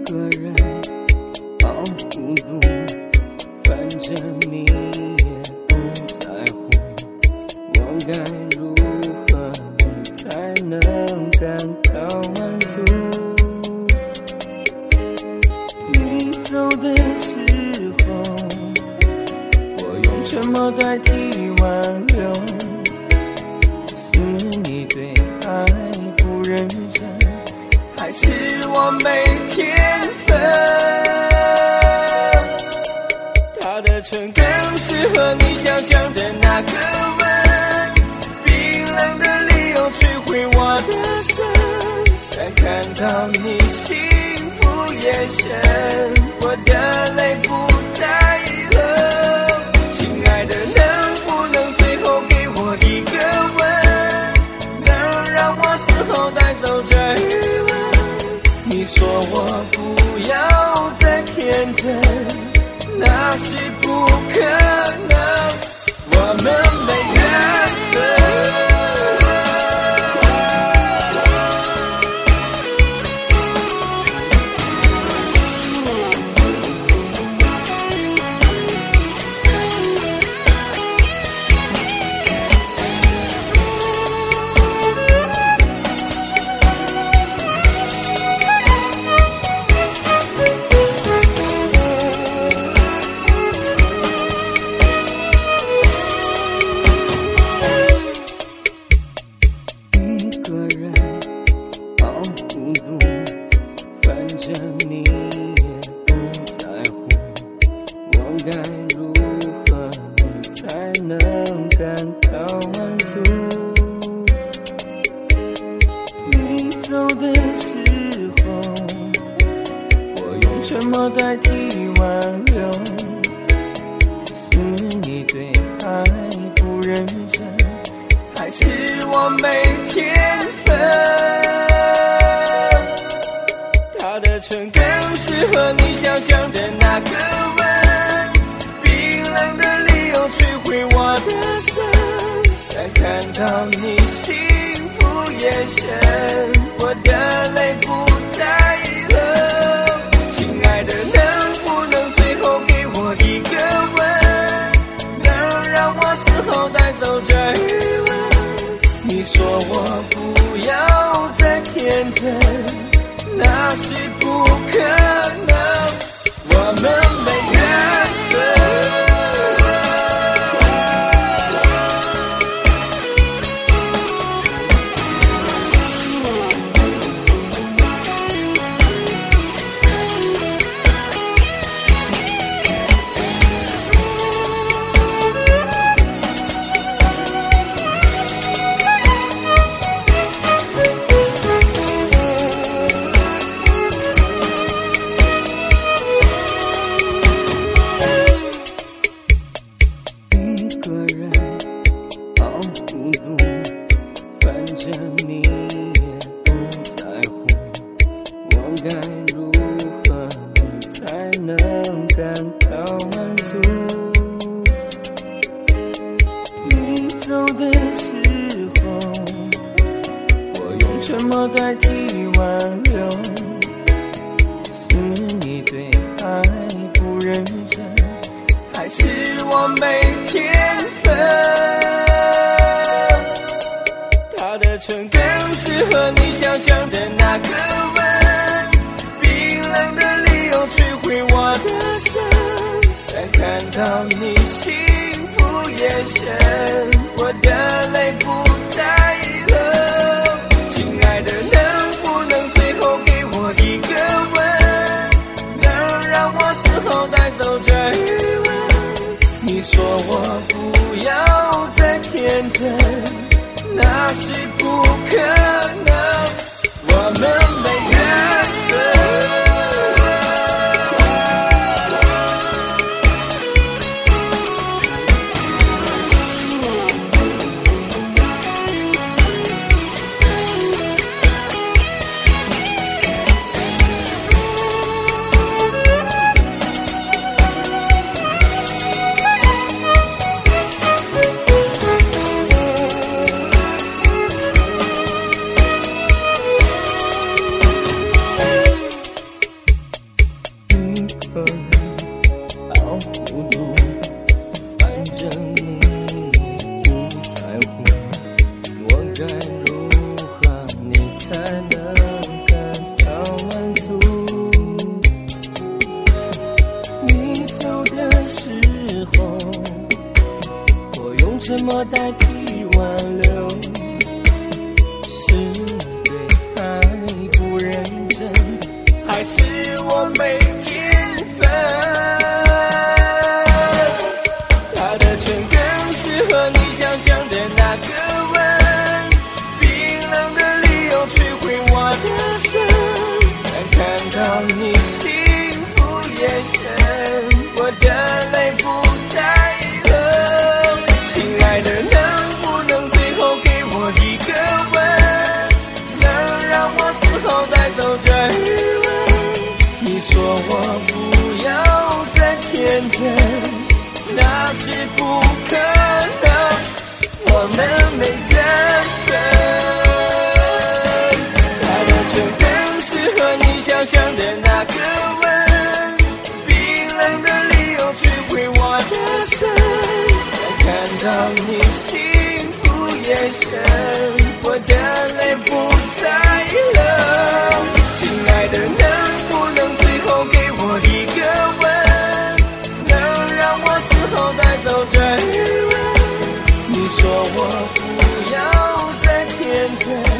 个人好孤独，反正你也不在乎，我该如何才能感到满足？你走的时候，我用沉默代替挽留，是你对爱不认真，还是我没天分？他的唇更适合你想象的那个吻，冰冷的理由摧毁我的神，但看到你幸福眼神，我的泪不再流。亲爱的，能不能最后给我一个吻，能让我死后带走这余温？你说我不要再天真，那是不可能，我们没缘分。沉默代替挽留，是你对爱不认真，还是我没天分？他的唇更适合你想象的那个吻，冰冷的理由摧毁我的神，但看到你幸福眼神，我的泪不再流。亲爱的，能不能最后给我一个吻，能让我死后带走这余温？你说我不要再天真，那是不可能，我们没缘分。沉默代替挽留，是你对爱不认真，还是我没天分？他的唇更适合你想象的那个吻，冰冷的理由摧毁我的神，但看到你幸福眼神，我的泪不再流。亲爱的，能不能最后给我一个吻，能让我死后带走这余温？你说我不要再天真，那是不可能，我们没缘分。 我代替挽留，是对爱不认真，还是我没天分？他的唇更适合你想象的那个吻，冰冷的理由摧毁我的神，但看到你幸福眼神，我的泪不太冷。亲爱的，能不能最后给我一个吻，能让我死后带走这余温？你说我不要再天真，那是不可能，我们没缘分。他的唇更适合你想象的那个吻，冰冷的理由摧毁我的神，但看到你幸福眼神，我的泪不再冷。亲爱的，能不能最后给我一个吻，能让我死后带走这余温？你说我不要再天真，